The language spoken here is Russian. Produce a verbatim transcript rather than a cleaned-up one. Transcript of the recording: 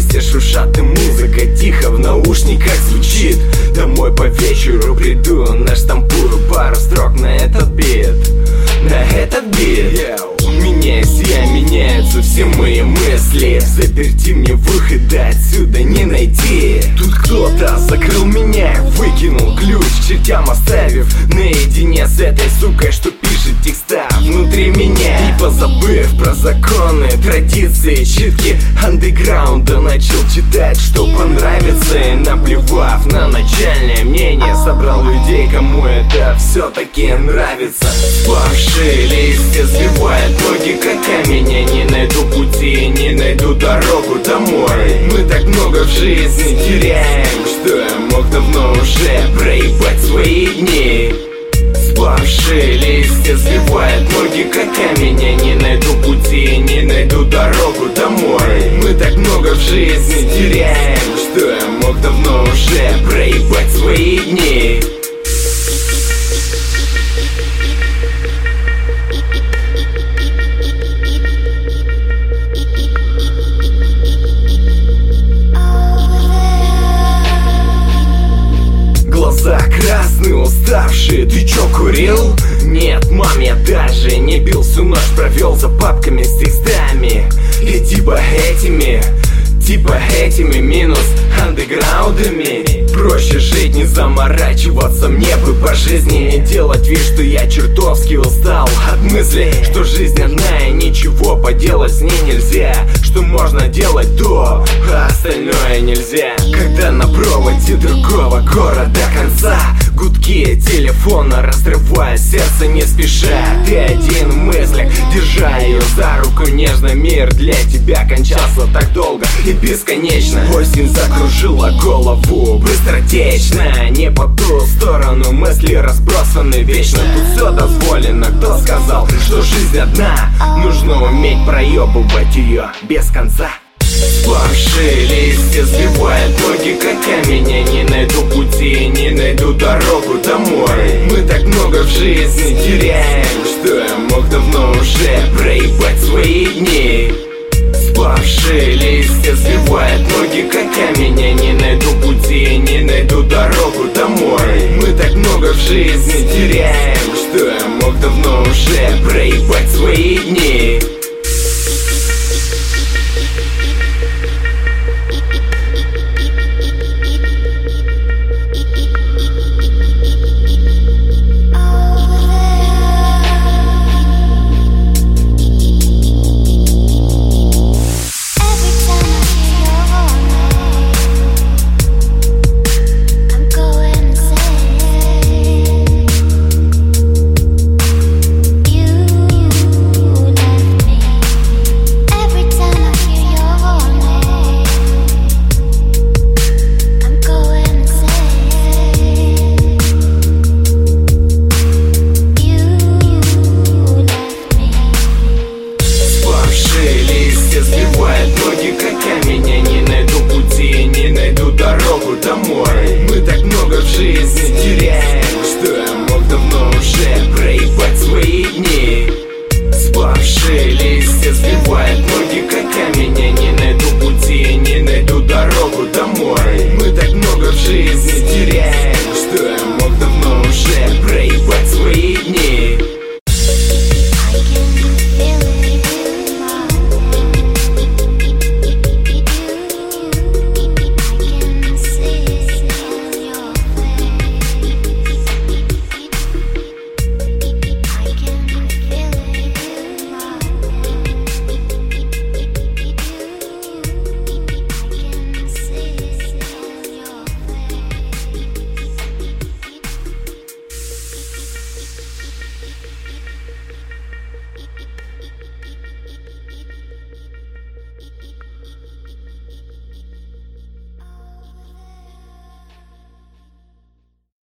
вместе шуршат и музыка тихо в наушниках звучит. Домой по вечеру приду, наштампую пару строк на этот бит. На этот бит меняюсь я, меняются все мои мысли. Заперти мне выхода отсюда не найти. Тут кто-то закрыл меня, выкинул ключ к чертям, оставив наедине с этой сукой, что пишет текста внутри меня. И позабыв про законы, традиции, читки андеграунда, начал читать, что понравится. И наплевав на начальное мнение, собрал людей, кому это все-таки нравится. Спавшие листья сбивают ноги, как камень. Я не найду пути, не найду дорогу домой. Мы так много в жизни теряем, что я мог давно уже проебать свои дни. Спавшие листья сбивают ноги, как камень. Я не найду пути, не найду дорогу домой. Мы так много в жизни теряем, что я мог давно уже проебать свои дни. Глаза красные, уставшие, ты чё, курил? Нет, мам, я даже не бил, всю ночь провел за папками с текстами. И типа этими, типа этими минус андеграундами. Проще жить, не заморачиваться мне бы по жизни. И делать вид, что я чертовски устал от мысли, что жизнь одна и ничего поделать с ней нельзя. Что можно делать то, а остальное нельзя. Когда на проводе другого города конца гудки телефона разрывая сердце не спеша. Ты один в мыслях, держа ее за руку нежно. Мир для тебя кончался так долго и бесконечно. Осень закружила голову быстротечно. Не по ту сторону мысли разбросаны вечно. Тут все дозволено, кто сказал, что жизнь одна. Нужно уметь проебывать ее без конца. Спавшие листья сбивают ноги, как камень. Я не найду пути, не найду дорогу домой. Мы так много в жизни теряем, что я мог давно уже проебать свои дни. Спавшие листья сбивают ноги, как камень. Я не найду пути, не найду дорогу домой. Мы так много в жизни теряем, что я мог давно уже проебать свои дни.